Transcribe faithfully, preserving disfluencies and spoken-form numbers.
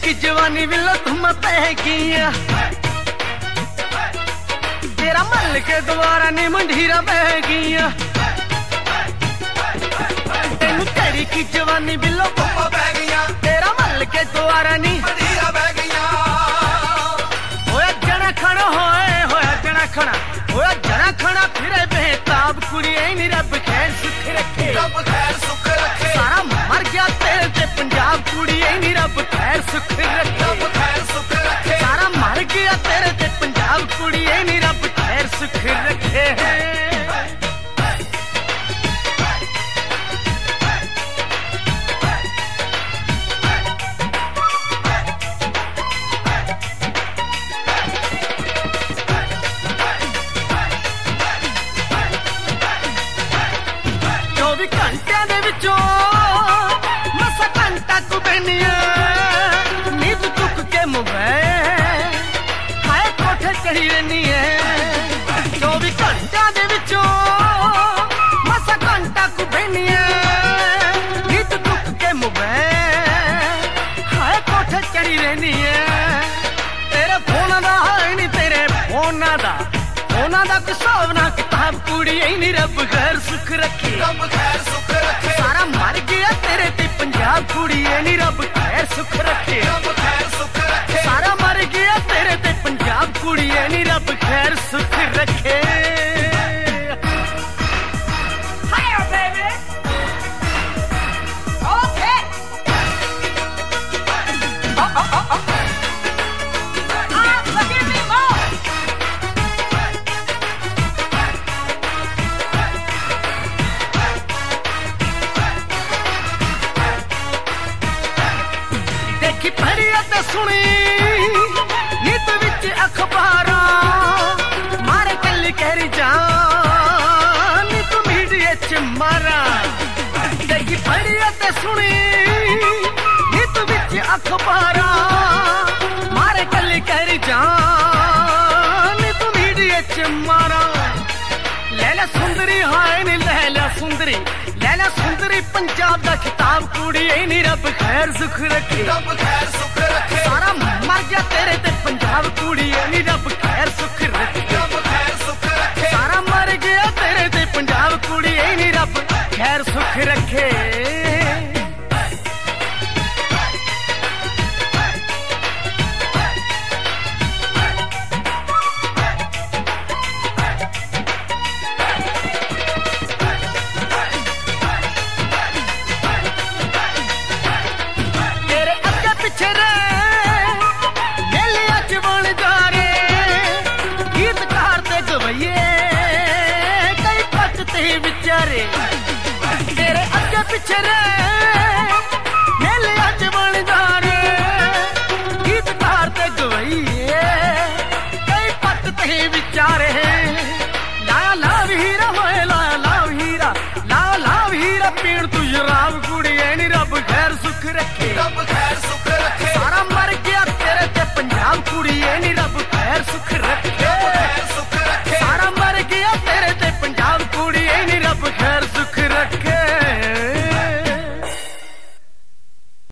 की जवानी विला तुम पैगी तेरा मल के द्वारा नी मंडीरा बहगी तेनू तेरी की जवानी विला तुम पैगी तेरा मल के द्वारा नी मंडीरा बहगी होया जना खड़ा होए होया जना खड़ा होया जना खड़ा फिरे बेताब कुड़ी नी रब खैर सुख रखे रब खैर सुख रखे सारा मर गया तेरे ते पंजाब कुड़ी नी रब खैर सुख रखे रब खैर सुख रखे सारा मर गया तेरे ते पंजाब कुड़ी नी रब खैर सुख रखे चौबीस घंटे दे विचों मसा घंटा तू बहनिया नींद चुक के मोबाइल हाय कोठे चढ़ी रहनी है चौबीस घंटे दे विचों मसा घंटा तू बहनिया नींद चुक के मोबाइल हाय कोठे चढ़ी रहनी है तेरे फोन दा है नहीं तेरे फोन दा फोन दा किसाब ना किताब कुड़ी नी रब खैर सुख रखे रब खैर सुख रखे सारा मर गया तेरे ते पंजाब कुड़ी नी रब खैर सुख रखे रब खैर सुख रखे सारा मर गया तेरे ते पंजाब कुड़ी नी रब खैर सुख रखे Hiya, baby. Okay. Oh, oh, oh, oh. Ah, forgive me more. देखी पढ़ी ते सुनी नीत विच अखबारां मारे कल्ली कहरी जान नी तू मीडिया च मारा देखी पढ़ी ते सुनी नीत विच अखबारां मारे कल्ली कहरी जान नी तू मीडिया च मारा लैला सुंदरी हाय नी लैला सुंदरी लैला सुंदरी पंजाब दा खिताब कुड़ी नी रब खैर सुख रखे रब खैर सुख रखे सारा मर गया तेरे ते पंजाब कुड़ी नी रब खैर सुख रखे रब खैर सुख रखे सारा मर गया तेरे ते पंजाब कुड़ी नी रब खैर सुख रखे तेरे अगे पिछे रे